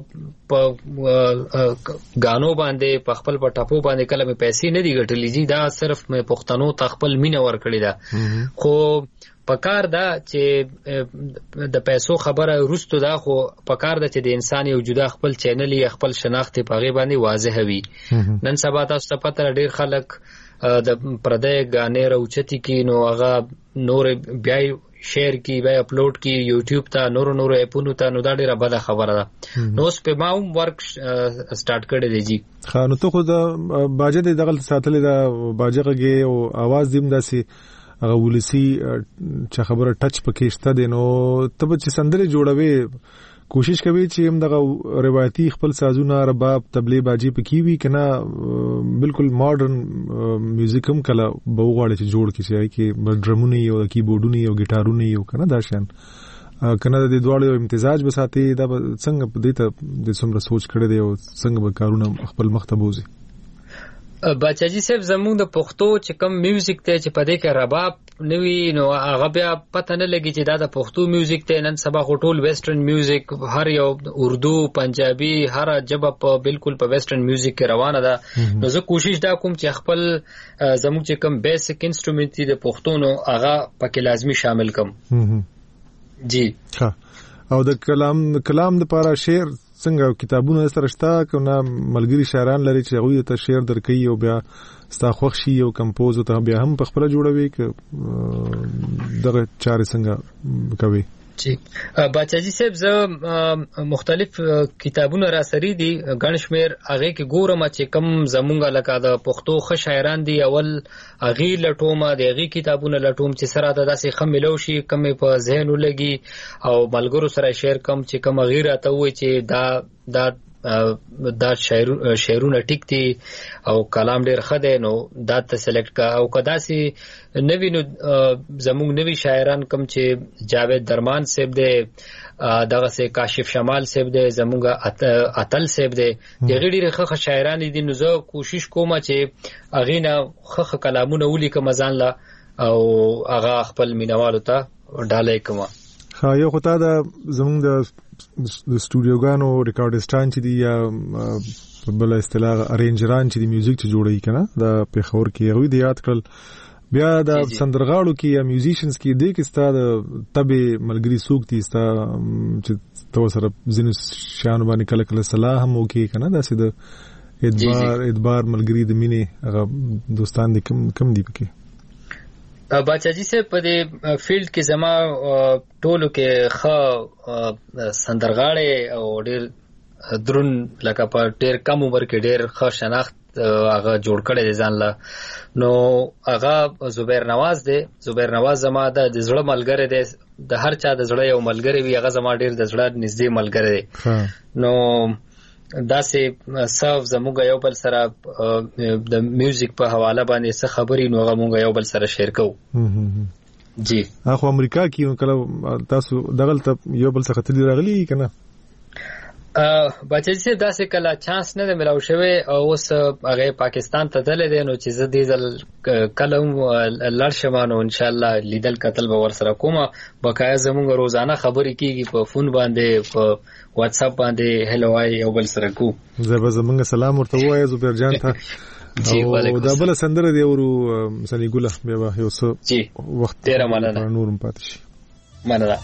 غانو باندې په خپل په ټاپو باندې کله مې پیسې نه دی ګټلې جی دا صرف مې پښتنو تخپل مینه ور کړی دا خو پکار دا چې د پیسو خبره روستو دا خو پکار دا چې د انسان یو جدا خپل چینل یا خپل شناخت په غي باندې واضح وي نن سبا تاسو ته پته ډیر خلک د پردې غانې راوچتي کی نو هغه نور بیا شیر کی بیا اپلوډ کی یوټیوب ته نور اپونو ته نو دا ډیره بده خبره ده نو اوس په ما ورک سٹارټ کړی دی جی خانو ته خو د باجه د دغه ساتلې دا باجه غږی او आवाज دیم داسي هغه ولسی چې خبره ټچ پکې شته دی نو ته چې سندره جوړوي کوشش کوي چې هم دغه روایتي خپل سازونه رباب تبلې باجی پکې وي کنه بالکل ماډرن میوزیک هم کله بوغواړي چې جوړ کړي چې ډرمونه یو کیبورډونه یو ګیټارونه یو کنه دا شان کنه د دوړو امتزاج بساتي دا څنګه په دې ته د څومره سوچ کړی دی او څنګه به کارونه خپل مختبوزي بچاجي صاحب زموږ د پښتو چې کم میوزیک ته چې پدې کې رباب نوی نو هغه بیا پته نه لګي چې دا د پښتو میوزیک ته نن سبا ټول ویسټرن میوزیک هر یو اردو پنجابي هر جبه په بالکل په ویسټرن میوزیک کې روانه ده نو زه کوشش دا کوم چې خپل زموږ چې کم بیسیک انسټرومنت دي د پښتو نو هغه پکې لازمی شامل کم جی ها او د کلام لپاره شعر څنګه کتابونه سره شته کنه ملګری شاعران لري چې هغه ته شعر درکې او بیا ستا خوښي او کمپوز ته بیا هم په خپل جوړوي ک دغه چارې څنګه کوي جی بچاجي صاحب زه مختلف کتابونه را سری دي غنشمیر هغه کې ګورم چې کم زمونږه لکه د پښتو ښه شاعران دي اول هغه لټومه د هغه کتابونه لټوم چې سره د داسې خملو شي کم په ذهن ولګي او ملګرو سره شعر کم چې کم غیره ته وي چې دا شعرونه ټیک دي او کلام ډیر خده نو دا ته سلیکټ کا او کدا سي نوی نو زموږ نوی شاعران کم چې جاوید درمان صاحب دے دغه سه کاشف شمال صاحب دے زموږ اتل صاحب دے دغه ډیر ښه شاعران دي نو زه کوشش کوم چې اغه نه ښه کلامونه ولیکم ځان لا او هغه خپل مینوالو ته ډالې کوم ها یو خدای دا زموږ د سټوډیوګانو ریکارډستان چې دی یا بل اصطلاح ارینجران چې دی میوزیک چې جوړي کنه دا په خور کې غوي دی یاد کړل بیا د سندرغاړو کې یا میوزیشنز کې دی کې ستاسو تبه ملګری سوکتي ستاسو چې تو سره زینو شان باندې کله کله صلاح هم وکي کنه دا سید ادبار ملګری د مینه هغه دوستان دي کم دی پکې بچاجي سے په دې فیلډ کې زما ټولو کې ښه سندرغاړي او ډېر درون لکه په ډېر کم عمر کې ډېر ښه شناخت هغه جوړ کړی دی ځان لا نو هغه زبیر نواز زما د زړه ملګری دی د هر چا د زړه یو ملګری وي هغه زما ډېر د زړه نږدې ملګری دی نو دا سه صاف زموږ یو بل سره د میوزیک په حواله باندې څه خبرې نو هغه موږ یو بل سره شیر کوو جی اخو امریکا کې کله تاسو دغلت یو بل څه خطري راغلي کنه بچی سه داسې کله چانس نه ملاو شوی او اوس هغه پاکستان ته تللی دی نو چې زه دې ځل کله لړ شمانو ان شاء الله لیدل قتل به ور سره کومه بقایا زموږ روزانه خبرې کیږي په فون باندې په واتس اپ باندې هلو وای یو بل سره کو زموږ سلام ورته وای زبیر جان ته او دا بل سندره دی ورو سنی ګله بیا یو څه جی وخت ډیر مننه نورم پاتې شي مننه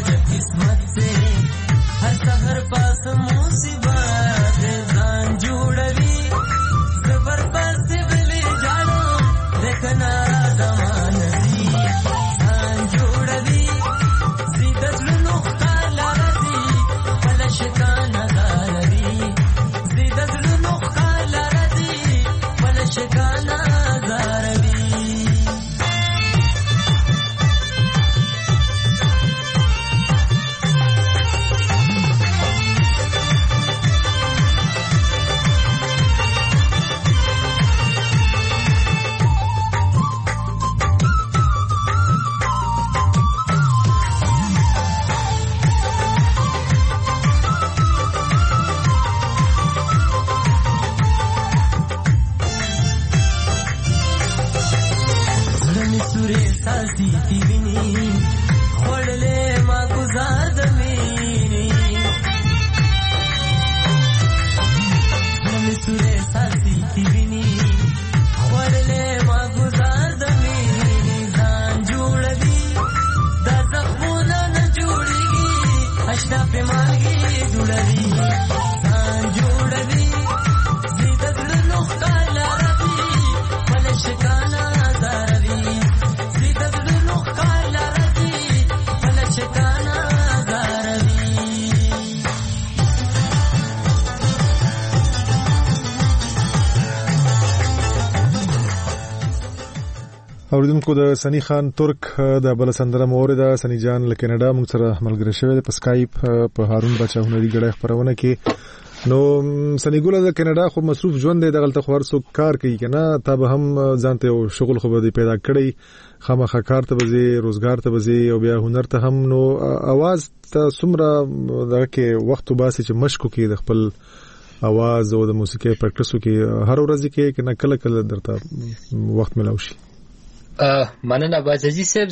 जो किस्मत से हर सहर पास मुसीबत जान जुड़वी सबर पास बिली जानो देखना जमान दी जान जुड़वी सीधा जुनो काला रदी फलश का नजारी सीधा जुनो काला रदी फलश का नजारी اوریدونکو د سنی خان ترک د بل سندره مورده سنی جان له کینیډا موږ سره ملګری شوی د اسکایپ په هارون بچا هنري غړي خبرونه کې نو سنی ګول د کینیډا خو مصروف ژوند دی دغلت خو هر څوک کار کوي کنه ته به هم ځانته یو شغل خو به پیدا کړی خامخا کار ته وځي روزګار ته وځي او بیا هنر ته هم نو आवाज ته څومره دغه کې وخت وباسي چې مشکو کې د خپل आवाज او د موسیقي پریکټیسو کې هر ورځ کې کنه کله کله درته وخت ملوشي مننه باجی صاحب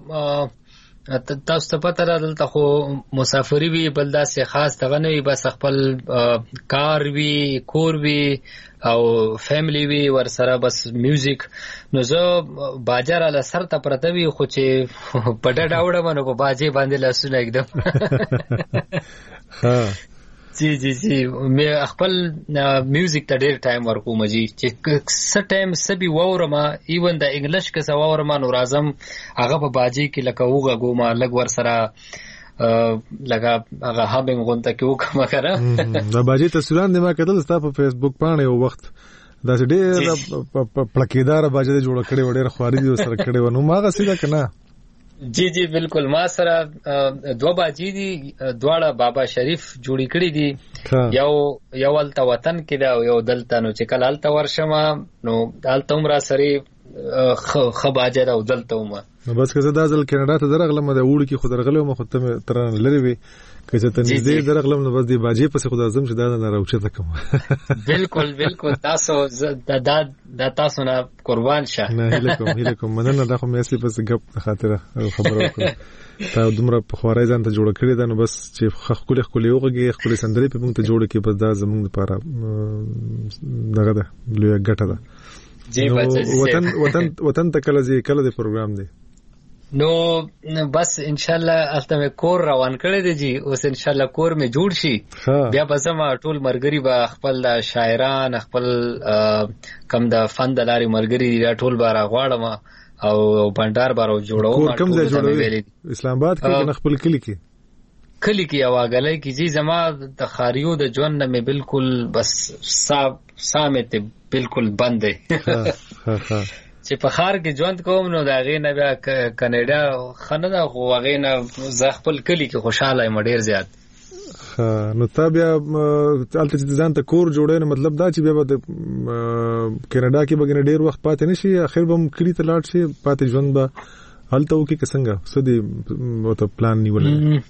زه تاسو ته پته را دلته خو مسافری وی بل داسې خاص دغه نه وي بس خپل کار وی کور وی او فیملی وی ور سره بس میوزیک نو زه باجر له سر ته پرته وی خو چې پټه ډاوډه منو په باجی باندې لاسونه एकदम ها जी जी जी مې خپل میوزیک ته ډېر ټایم ورکوم جی چې څه ټایم سبي وورما ایون د انګلیش کې څه وورما نو راځم هغه په باجی کې لکه وګه ګوما لګ ور سره لکه هغه هابینګ غونته کې وکم کړه د باجی تصویران د ما کتل ستا په فیسبوک باندې یو وخت دا ډېر پلکیدار باجی جوړ کړي وړي خواري دي سره کړي ونو ماغه سیده کنه جی جی بالکل ما سره دو باجی دي دواړه بابا شریف جوړی کړی دي یو ولته وطن کې دا یو دلته نو چې کله الته ورشمه نو دالته عمره سری خباجه دا دلته ومه نو بس که زه دا ځل کینیډا ته درغلم د وړو کې خو درغلم خو ته تران لري وي که ته نږدې درغلم نو بس دی باجی پسې خو اعظم چې دا نه راوچته کوم بالکل بالکل تاسو دا تاسو نه قربان شه نه کوم مننه دا خو مې اصلي پس غپ خاطره خبرو وکړه تا دومره په خوارای ځان ته جوړ کړی دا نو بس چې خپل یوغه خپل سندري په موږ ته جوړ کې بس دا زموږ لپاره دغه ده لوی ګټه ده جی بچا وطن ته کله د پروګرام دی نو بس ان شاء الله الته کور روان کړی دی جی اوس ان شاء الله کور می جوړ شي بیا به زما ټول مرګري با خپل شاعران خپل کم د فن د لاري مرګري دا ټول بار غواړم او بندر بارو جوړو کوم ځای جوړوي اسلام آباد کې نه خپل کلی کې اواګلې کې جی زما د خاریو د ژوند نه بالکل بس سامته بالکل بند دی چې په خار کې ژوند کوم نو دا غي نه بیا کینیډا خنه دا خو غي نه ز خپل کلی کې خوشاله یم ډیر زیات نو تا بیا الته چې ځان ته کور جوړې نو مطلب دا چې بیا د کینیډا کې بګنه ډیر وخت پاتې نشي اخر به کلی ته لاړ شي پاتې ژوند به هلته وکي څنګه سودي وته پلان نیولې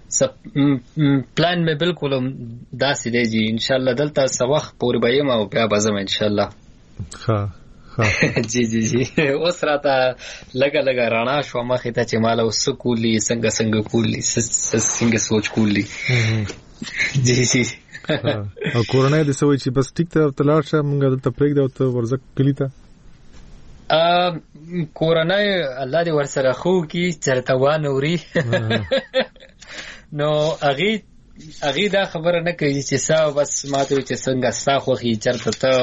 پلان مې بالکل داسې دی جی ان شاء الله دلته سوخ پورې به یم او بیا بازم ان شاء الله جی جی جی اوس راته لګا رانا شو مخې ته چې مال اوس کولی څنګه کولی څنګه سوچ کولی جی جی او کورونه د سوي چې بس ټیک ته تلاړ شه مونږ دلته پریک دا ته ورزک کلی ته کورونه الله دې ورسره خو کی چرته وانوري نو اغي دا خبره نه کوي چې سا بس ماته چې څنګه ستا خوخي چرته ته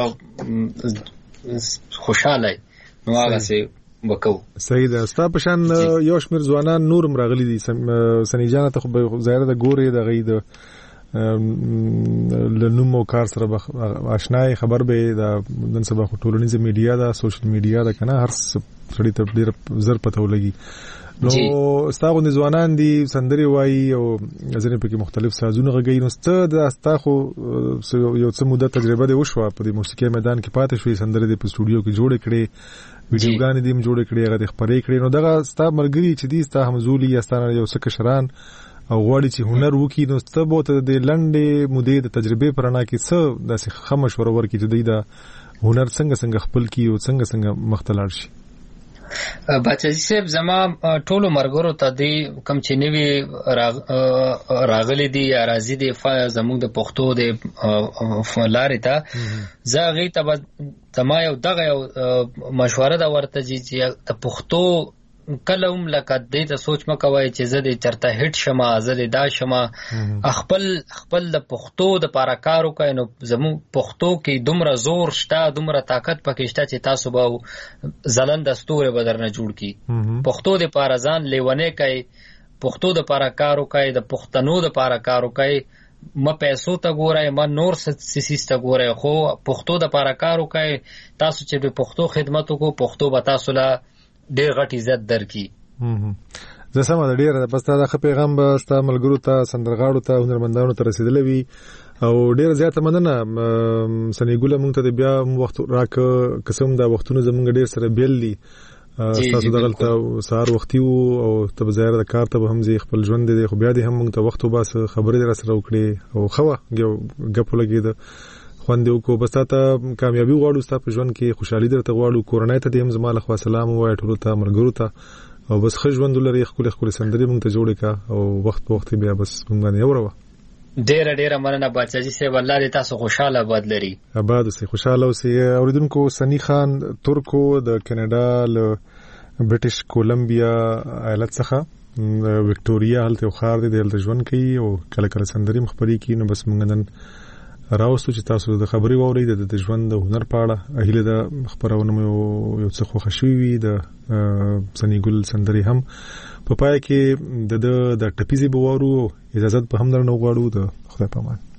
خوشاله نو هغه سي وکاو. صحیح ده. ستا په شان یو شمیر ځوانان نورم راغلي دي. سنی جان ته خو ظاهر ده ګوري د غي د لنومو کار سره آشنای خبر به د نن سبا ټولنیزه میډیا ده، سوشل میډیا ده کنه، هر سړی ته ډیر زر پته ولګي. نو ستاسو د ځوانان دي سندري وایي او ځینې پکې مختلف سازونه غږی. نو ست د تاسو یو څه موده تجربه دی وشوه په دې موسیقي میدان کې پاتې شوې، سندري د سټوډیو کې جوړ کړي، ویډیوګانې دې جوړ کړي، هغه د خبرې کړي. نو دغه ستاسو ملګری چې دي ستاسو همزولي یا ستاسو یو څه کشران او غواړي چې هنر وکړي، نو ست به ته د لنډې مودې د تجربه پرانا کې څه داسې خمشوره ورکړي چې دوی دا هنر څنګه خپل کی او څنګه مختلف شي. بچی صاحب زما ټولو مرګرو ته دی کم چې نوی راغلي دي یا راځي دي زموږ د پښتو د لارې ته زه هغې ته به زما یو دغه یو مشوره ده ورته چې د پښتو کله هم لکه دې ته سوچ مه کوئ چې زه دې چرته هټ شمه، زه دې دا شمه. خپل د پښتو د پاره کار وکړئ. نو زموږ پښتو کې دومره زور شته، دومره طاقت پکې شته چې تاسو به ځلند ستوري به درنه جوړ کړي. پښتو د پاره ځان لیونی کوئ، پښتو د پاره کار وکړئ، د پښتنو د پاره کار وکړئ. ما پیسو ته ګورئ، ما نور سیسیس ته ګورئ، خو پښتو د پاره کار وکړئ. تاسو چې د پښتو خدمت وکړو، پښتو به تاسو له ډېر غټ عزت درکړي. زه سمه ده ډېره بس دا ښه پیغام به ستا ملګرو ته، سندرغاړو ته، هنرمندانو ته رسېدلی وي او ډېره زیاته مننه. سنیګوله موږ ته د بیا وخت راکه، قسم دا وختونه زموږ ډېر سره بیل دي. ستاسو دغلته سهار وختي وو او ته به ظاهره د کار ته به هم ځې، خپل ژوند دی، خو بیا دې هم موږ ته وخت وباسه، خبرې دې راسره وکړې او ښه وه یو ګپ ولګېده، خوند یې وکړو. بس تا ته کامیابي غواړو، ستا په ژوند کې خوشحالي درته غواړو. کورنۍ ته دې هم زما لخوا سلام ووایه، ټولو ته، ملګرو ته، او بس ښه ژوند ولرئ، ښکلې سندرې موږ ته جوړې کړه او وخت په وخت بیا بس موږ باندې اوروه. ډېره مننه باچاجي صاحب، الله دې تاسو خوشاله آباد لري. آباد اوسئ، خوشاله اوسئ. اوریدونکو، سنی خان ترکو د کینیډا له برټش کولمبیا ایالت څخه وکټوریا هلته یو ښار دی، دلته ژوند کوي او کله سندرې خپرې کوي. نو بس موږ نن راوستو چې تاسو د خبرې واورئ د ژوند د هنر په اړه. هیله ده خپرونه مو یو څه خوښه شوې وي. د سنیګل سندرې هم په پای کې د ټپیزې به واورو. اجازت به هم درنه وغواړو. د خدای په امان.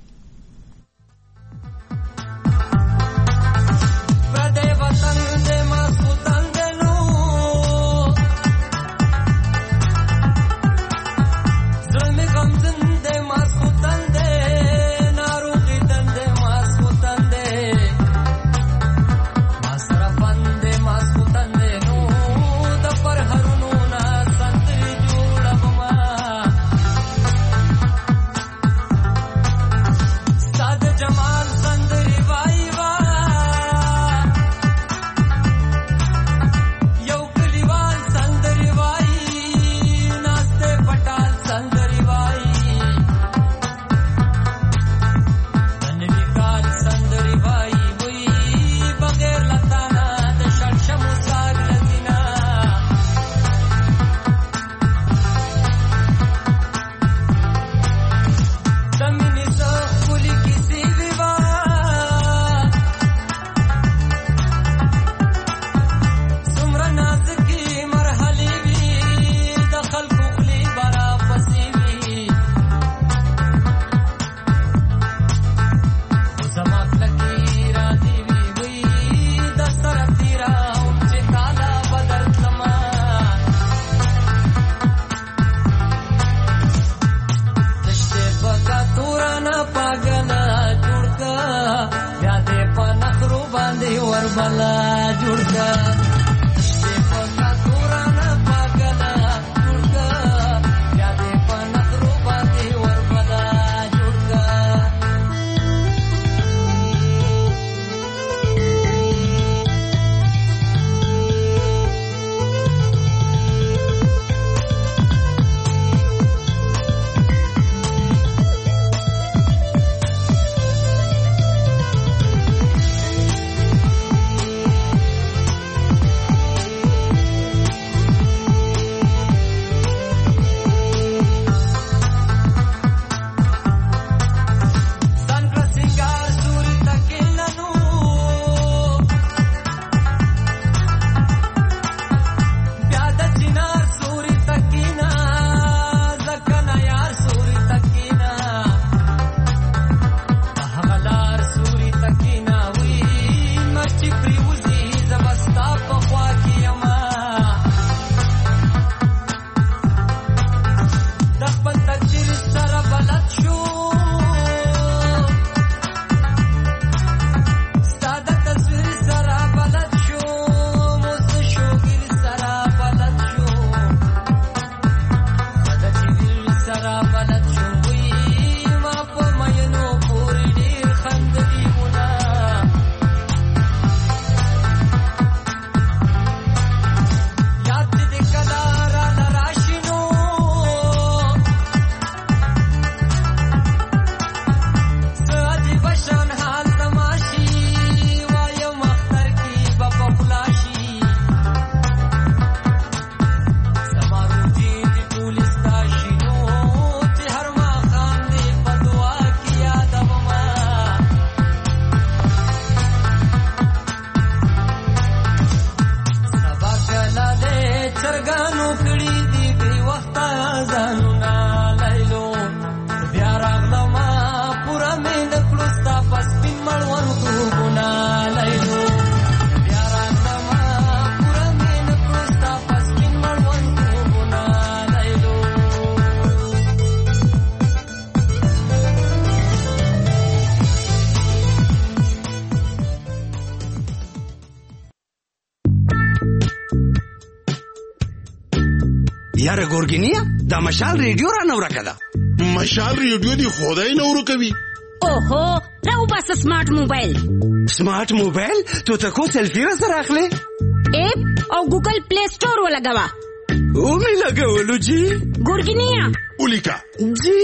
یاره ګورګینیا دا مشال ریډیو را نو راکدا مشال ریډیو دی خدای نو ورکوي اوهو راو بس سمارټ موبایل تو تکو سیلفی را سره اخلي اپ او ګوګل پلی سٹور ولګوا او می لګولو جی ګورګینیا اولیکا جی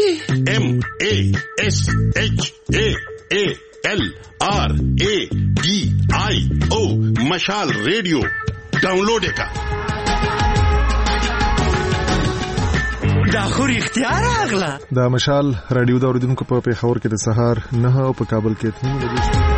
MASHALRADIO مشال ریډیو ډاونلوډ کا دا خو اختیار اغلا دا مشال رادیو دا اوریدونکو په پیښور کې د سهار 9 او په کابل کې 3 بجې